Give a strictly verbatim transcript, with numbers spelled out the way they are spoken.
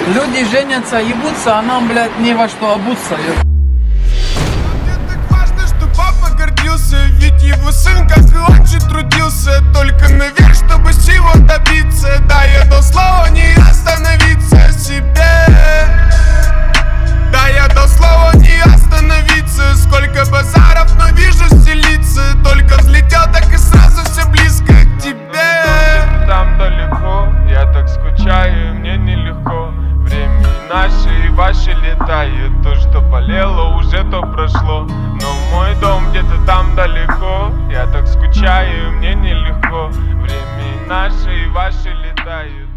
Люди женятся, ебутся, а нам, блядь, не во что обуться. Мне так важно, что папа гордился, ведь его сын, как и он же, трудился только наверх, чтобы всего добиться. Да, я дал слово не остановиться себе. Да, я дал слово не остановиться. Сколько базаров, но вижу стелиться. Только взлетел, так и сразу все близко к тебе. Там далеко, я так скучаю, мне нелегко. Время наше и ваше летает. То, что болело, уже то прошло. Но мой дом где-то там далеко. Я так скучаю, мне нелегко. Время наше и ваше летает.